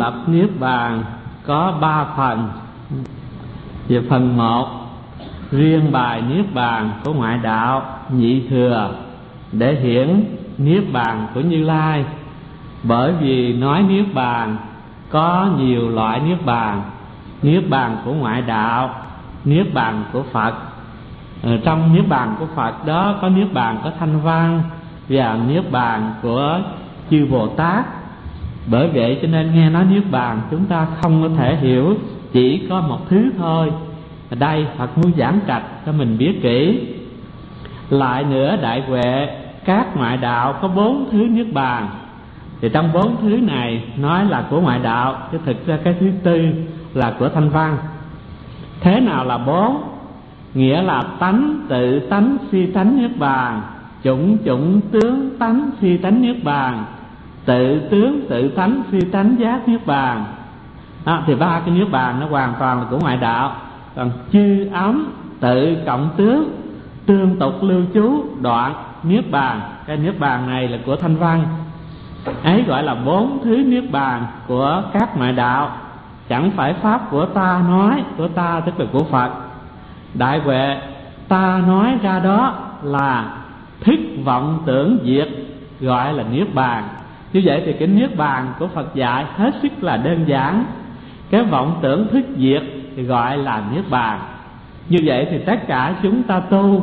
mật niết bàn có 3 phần. Về phần 1, riêng bài niết bàn của ngoại đạo nhị thừa để hiển niết bàn của Như Lai. Bởi vì nói niết bàn có nhiều loại niết bàn: niết bàn của ngoại đạo, niết bàn của Phật. Trong niết bàn của Phật đó có niết bàn của Thanh Văn và niết bàn của chư Bồ Tát. Bởi vậy cho nên nghe nói niết bàn chúng ta không có thể hiểu chỉ có một thứ thôi. Ở đây Phật muốn giảng trạch cho mình biết kỹ. Lại nữa, đại huệ các ngoại đạo có 4 thứ niết bàn. Thì trong 4 thứ này nói là của ngoại đạo, chứ thực ra cái thứ tư là của Thanh Văn. Thế nào là 4? Nghĩa là tánh, tự tánh, phi tánh niết bàn, chủng chủng tướng tánh, phi tánh niết bàn, tự tướng, tự tánh, phi tánh giác niết bàn. Thì 3 cái niết bàn nó hoàn toàn là của ngoại đạo. Còn chư ấm, tự cộng tướng, tương tục lưu trú, đoạn niết bàn, cái niết bàn này là của Thanh Văn. Ấy gọi là 4 thứ niết bàn của các ngoại đạo. Chẳng phải pháp của ta nói, của ta tức là của Phật. Đại huệ ta nói ra đó là thức vọng tưởng diệt, gọi là niết bàn. Như vậy thì cái niết bàn của Phật dạy hết sức là đơn giản. Cái vọng tưởng thức diệt thì gọi là niết bàn. Như vậy thì tất cả chúng ta tu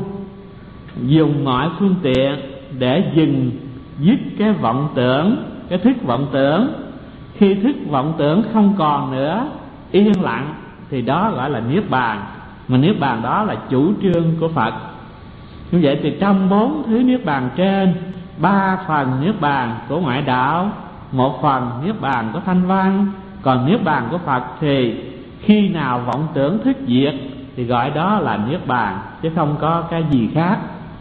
dùng mọi phương tiện để dứt cái vọng tưởng, cái thức vọng tưởng. Khi thức vọng tưởng không còn nữa, yên lặng, thì đó gọi là niết bàn. Mà niết bàn đó là chủ trương của Phật. Như vậy thì trong 4 thứ niết bàn trên, 3 phần niết bàn của ngoại đạo, 1 phần niết bàn của Thanh Văn. Còn niết bàn của Phật thì khi nào vọng tưởng thức diệt thì gọi đó là niết bàn, chứ không có cái gì khác.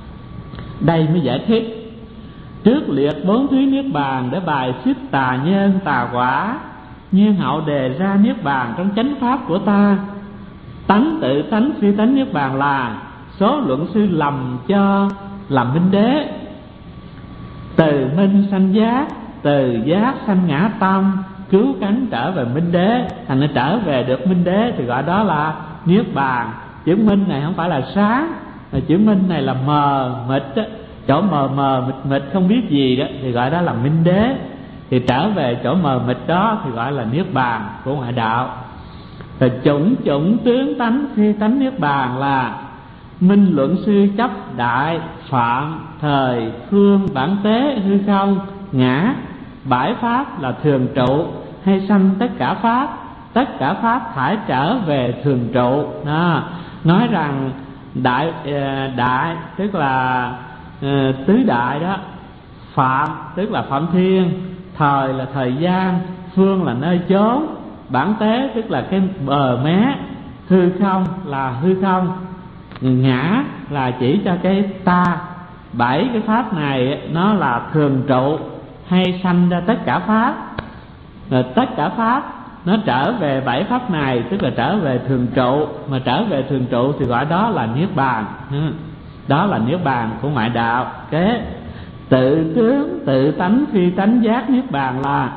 Đây mới giải thích. Trước liệt 4 thứ niết bàn để bài xích tà nhân tà quả, nhiên hậu đề ra niết bàn trong chánh pháp của ta. Tánh tự tánh phi tánh niết bàn là số luận sư lầm cho làm minh đế. Từ minh sanh giác, từ giác sanh ngã tâm, cứu cánh trở về minh đế. Thành nó trở về được minh đế thì gọi đó là niết bàn. Chữ minh này không phải là sáng, mà chữ minh này là mờ mịt đó. Chỗ mờ mờ mịt mịt không biết gì đó thì gọi đó là minh đế. Thì trở về chỗ mờ mịt đó thì gọi là niết bàn của ngoại đạo. Rồi chủng chủng tướng tánh phi tánh niết bàn là minh luận sư chấp đại phạm thời phương bản tế hư không ngã. Bãi pháp là thường trụ hay sanh tất cả pháp, tất cả pháp phải trở về thường trụ. Đó. Nói rằng đại tức là tứ đại đó, phạm tức là phạm thiên, thời là thời gian, phương là nơi chốn, bản tế tức là cái bờ mé, hư không là hư không, ngã là chỉ cho cái ta. 7 cái pháp này nó là thường trụ hay sanh ra tất cả pháp. Rồi tất cả pháp nó trở về 7 pháp này, tức là trở về thường trụ. Mà trở về thường trụ thì gọi đó là niết bàn. Đó là niết bàn của ngoại đạo. Kế tự tướng tự tánh phi tánh giác niết bàn là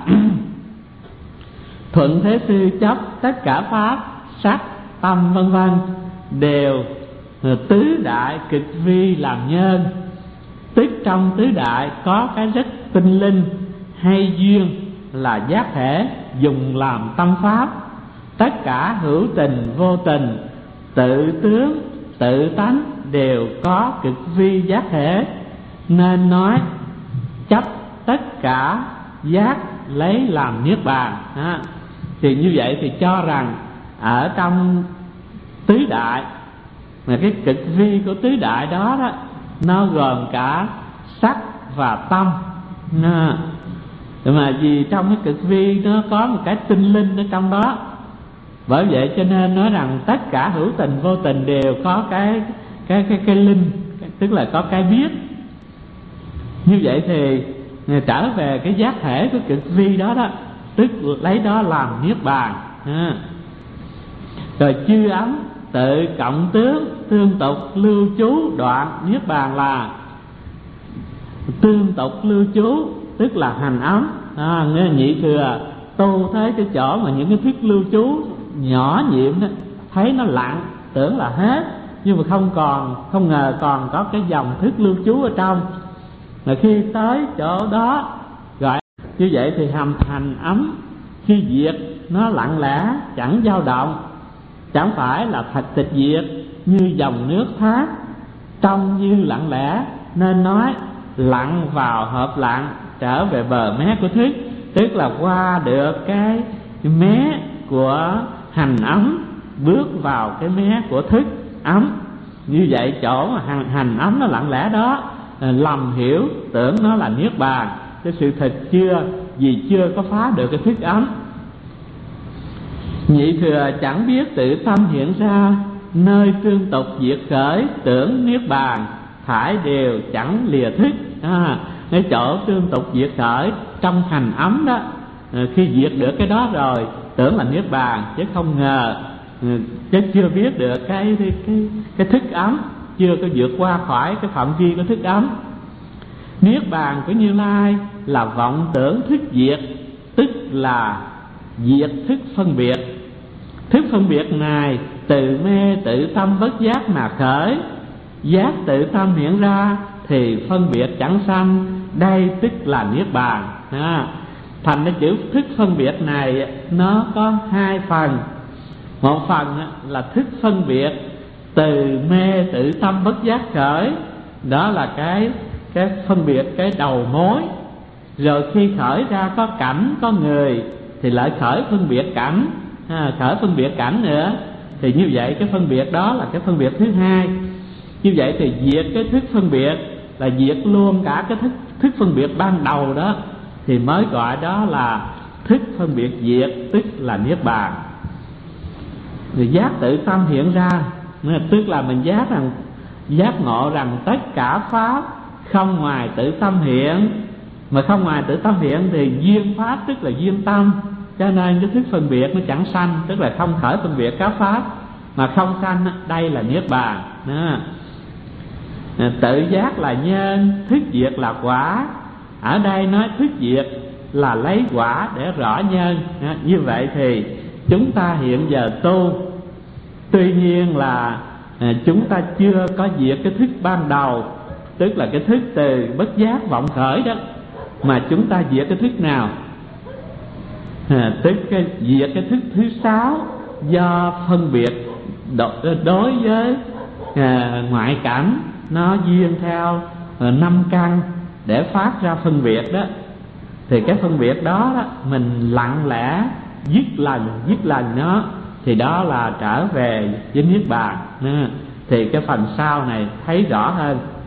thuận thế sư chấp tất cả pháp sắc tâm vân vân đều tứ đại cực vi làm nhân. Tức trong tứ đại có cái rất tinh linh hay duyên là giác thể dùng làm tâm pháp. Tất cả hữu tình vô tình, tự tướng tự tánh đều có cực vi giác thể, nên nói chấp tất cả giác lấy làm niết bàn. Thì như vậy thì cho rằng ở trong tứ đại, mà cái cực vi của tứ đại đó nó gồm cả sắc và tâm. Mà vì trong cái cực vi nó có một cái tinh linh ở trong đó. Bởi vậy cho nên nói rằng tất cả hữu tình vô tình đều có cái linh, tức là có cái biết. Như vậy thì trở về cái giác thể của cực vi đó đó, tức lấy đó làm niết bàn. Rồi chư ấm tự cộng tướng, tương tục lưu trú, đoạn niết bàn là tương tục lưu trú, tức là hành ấm. Nghe nhị thừa tu tới cái chỗ mà những cái thức lưu trú nhỏ nhiệm đó, thấy nó lặng tưởng là hết, nhưng mà không ngờ còn có cái dòng thức lưu trú ở trong. Mà khi tới chỗ đó gọi như vậy thì hành ấm khi diệt nó lặng lẽ chẳng dao động, chẳng phải là thật tịch diệt như dòng nước thác, trong như lặng lẽ, nên nói lặng vào hợp lặng trở về bờ mé của thức. Tức là qua được cái mé của hành ấm, bước vào cái mé của thức ấm. Như vậy chỗ mà hành ấm nó lặng lẽ đó, lầm hiểu tưởng nó là niết bàn, cái sự thật chưa có phá được cái thức ấm. Nhị thừa chẳng biết tự tâm hiện ra, nơi tương tục diệt khởi tưởng niết bàn, thải đều chẳng lìa thức. Cái chỗ tương tục diệt khởi trong hành ấm đó, khi diệt được cái đó rồi tưởng là niết bàn, chứ không ngờ, chứ chưa biết được cái thức ấm, chưa có vượt qua khỏi cái phạm vi của thức ấm. Niết bàn của Như Lai là vọng tưởng thức diệt, tức là diệt thức phân biệt. Thức phân biệt này từ mê tự tâm bất giác mà khởi, giác tự tâm hiện ra thì phân biệt chẳng sanh, đây tức là niết bàn. Thành cái chữ thức phân biệt này nó có hai phần. Một phần là thức phân biệt từ mê tự tâm bất giác khởi, đó là cái phân biệt cái đầu mối. Rồi khi khởi ra có cảnh có người thì lại khởi phân biệt cảnh, khởi phân biệt cảnh nữa, thì như vậy cái phân biệt đó là cái phân biệt thứ hai. Như vậy thì diệt cái thức phân biệt là diệt luôn cả cái thức phân biệt ban đầu đó, thì mới gọi đó là thức phân biệt diệt, tức là niết bàn. Rồi giác tự tâm hiện ra, tức là mình giác ngộ rằng tất cả pháp không ngoài tự tâm hiện. Mà không ngoài tự tâm hiện thì duyên pháp tức là duyên tâm, cho nên cái thức phân biệt nó chẳng sanh, tức là không khởi phân biệt các pháp. Mà không sanh, đây là niết bàn. Tự giác là nhân, thức diệt là quả. Ở đây nói thức diệt là lấy quả để rõ nhân. Như vậy thì chúng ta hiện giờ tu, tuy nhiên là chúng ta chưa có diệt cái thức ban đầu, tức là cái thức từ bất giác vọng khởi đó, mà chúng ta diệt cái thức nào? Tức diệt cái thức thứ sáu, do phân biệt đối với ngoại cảnh, nó duyên theo 5 căn để phát ra phân biệt đó. Thì cái phân biệt đó, mình lặng lẽ dứt lần nó, thì đó là trở về với niết bàn. Thì cái phần sau này thấy rõ hơn.